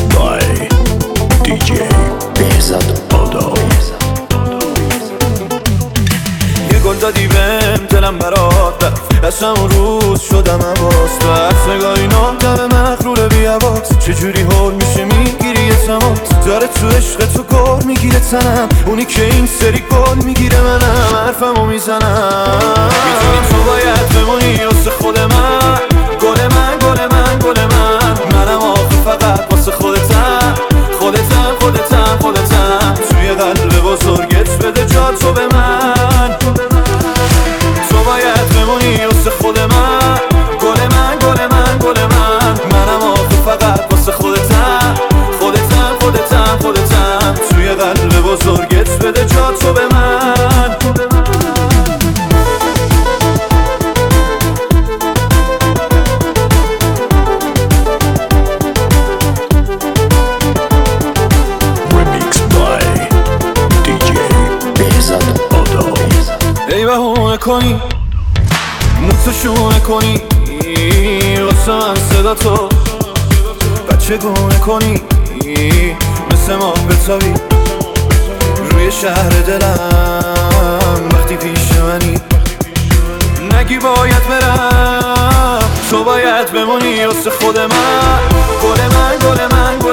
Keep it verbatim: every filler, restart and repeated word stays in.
by دی جی بهزاد آدا. یه گل دادی بهم دلم برات رفت، از همون روز شدم حواس رفت. نگاهی نامدم مغرور بی حواس، چجوری حال میشه میگیری یه تماس. داره تو عشق تو گل میگیره تنم، اونی که این سری گل میگیره منم حرفمو میزنم. میتونی تو باید بمونی واسه خود من، گل من گل من گل من. منم آخه فقط واسه خودتم خودتم خودتم خودتم. توی قلب بزرگت بده جا تو به من، تو باید بمونی واسه خود من. گل من گل من گل من. منم آخه فقط واسه خودتم خودتم خودتم خودتم. توی قلب بزرگت بده جا تو به من. Remix by دی جی بهزاد آدا. ای بهونه کنی موتشونه کنی واسه من صدا تو، بچه گونه کنی مثل ما بتابی روی شهر دلم. وقتی پیش منی نگی باید برم، تو باید بمونی واسه خود من. گل من گل من